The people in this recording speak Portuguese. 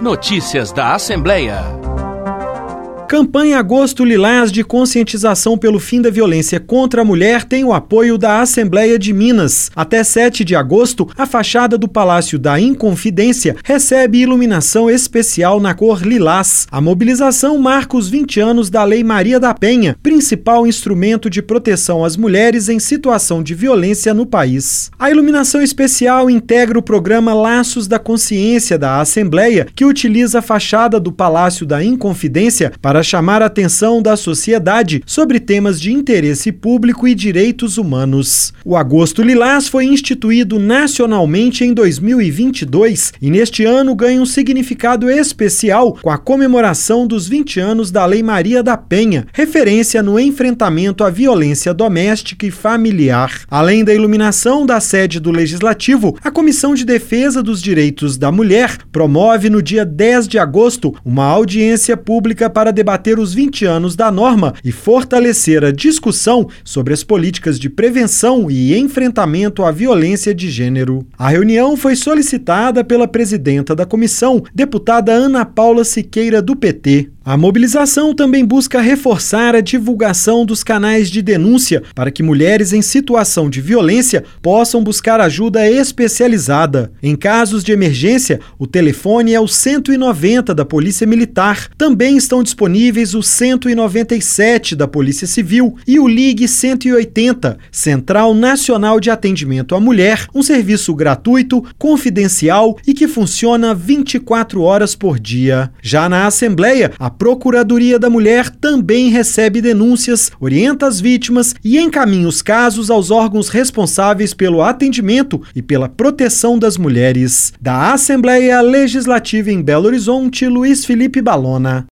Notícias da Assembleia. Campanha Agosto Lilás de conscientização pelo fim da violência contra a mulher tem o apoio da Assembleia de Minas. Até 7 de agosto, a fachada do Palácio da Inconfidência recebe iluminação especial na cor lilás. A mobilização marca os 20 anos da Lei Maria da Penha, principal instrumento de proteção às mulheres em situação de violência no país. A iluminação especial integra o programa Laços da Consciência da Assembleia, que utiliza a fachada do Palácio da Inconfidência para chamar a atenção da sociedade sobre temas de interesse público e direitos humanos. O Agosto Lilás foi instituído nacionalmente em 2022 e neste ano ganha um significado especial com a comemoração dos 20 anos da Lei Maria da Penha, referência no enfrentamento à violência doméstica e familiar. Além da iluminação da sede do Legislativo, a Comissão de Defesa dos Direitos da Mulher promove no dia 10 de agosto uma audiência pública para debater os 20 anos da norma e fortalecer a discussão sobre as políticas de prevenção e enfrentamento à violência de gênero. A reunião foi solicitada pela presidenta da comissão, deputada Ana Paula Siqueira, do PT. A mobilização também busca reforçar a divulgação dos canais de denúncia para que mulheres em situação de violência possam buscar ajuda especializada. Em casos de emergência, o telefone é o 190 da Polícia Militar. Também estão disponíveis o 197 da Polícia Civil e o Ligue 180, Central Nacional de Atendimento à Mulher, um serviço gratuito, confidencial e que funciona 24 horas por dia. Já na Assembleia, a Procuradoria da Mulher também recebe denúncias, orienta as vítimas e encaminha os casos aos órgãos responsáveis pelo atendimento e pela proteção das mulheres. Da Assembleia Legislativa em Belo Horizonte, Luiz Felipe Balona.